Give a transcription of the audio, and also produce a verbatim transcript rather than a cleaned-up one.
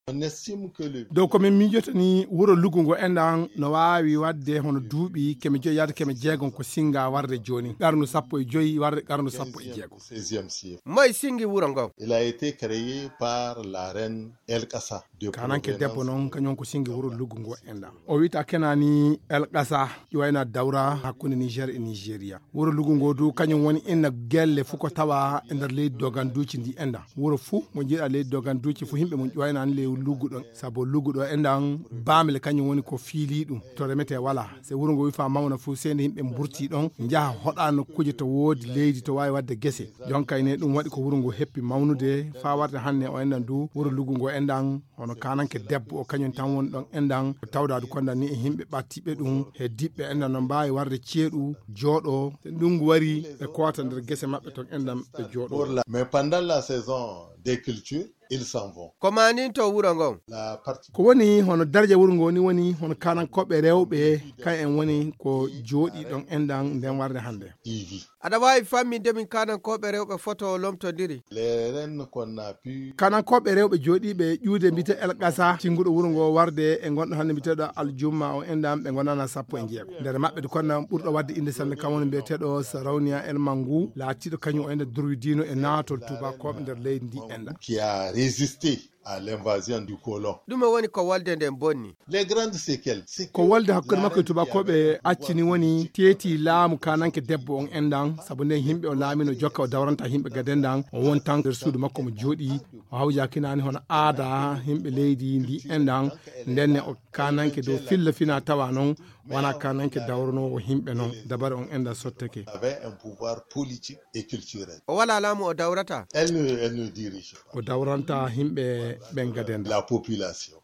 On estime que le do ko min mijoto ni wuro lugungo endan no waawi wadde hono duubi keme joyi yade keme jeegon ko singa warde joni garnu sappo e joyi warde garnu sappo e jeego seizième siècle. moy singi wuro ngo Il a été créé par la reine El Kassa de kananke debbo provenance noon kañon ko singi wuro lugungo endan o wita kenani El Kassa wayna dawra hakkunde Niger e Nigeria wuro lugungo du kañum woni inna gelle fu ko tawa e nder leydi doganduuci ndi endan wuro fu mo jiiɗa leydi doganduuci fu himɓe mon ƴoynani le luguɗon sabo luguɗo endan bamele kañum woni ko fiili ɗum to remete wala se wuro ngo wi fa mawna fu sende himɓe burti ɗon jaaha hoɗano kuje to woodi leydi to wawi wadde gese jonka ene ɗum waɗi ko wuro ngo heppi mawnude fa warde hannde o endan du wuro lugungo endan hono kananke debbo o kañum tan woni ɗon endan tawdadu kondan ni e himɓe ɓattiɓe ɗum he diɓɓe endan no mbawi warde ceeɗu jooɗo ndungu wari ɓe kota nder gese maɓɓe ton endan ɓe jooɗo. mais pendant la saison des cultures ils s'en vont. ko manin to wuro ngon La partie ko woni hono darje wuro ngo ni woni hono kanankoɓe rewɓe kan en woni ko jooɗi ɗon endan nden warde hannde Ivy. aɗa wawi famminde min kanankoɓe rewɓe photo lomtodiri Les reines qu'on a pu kanankoɓe rewɓe jooɗiɓe ƴuude mbite El Kassa tinguɗo wuro ngo warde e gonɗo hannde mbiteɗo Aljumma o endan ɓe gonana sappo e jeego nder maɓɓe de konno ɓurɗo wadde inde sanne kam woni mbiyeteɗo Sarawnia El Mangou laatiɗo kañum o ende durwidino e naatol tubakoɓe nder leydi ndi endan qui a résisté à l'invasion du colon. ɗume woni ko walde nden bonni Les grandes séquelles, c'est ko walde hakkude makko e tubakoɓe accini woni teeti laamu kananke debbo on endan saabu nden himɓe o laamino jokka o dawranta himɓe gadendan o won tan nder suudu makko mo jooɗi o hawjakinani hono aada himɓe leydi ndi endan ndenne o kananke dow filla fina tawa noon wona kananke dawranowo himɓe noon dabare on endan sotteke avait un pouvoir politique et culturel. o wala laamu o dawrata Elle ne, elle ne dirige pas o dawranta himɓe ɓen gadenda la population.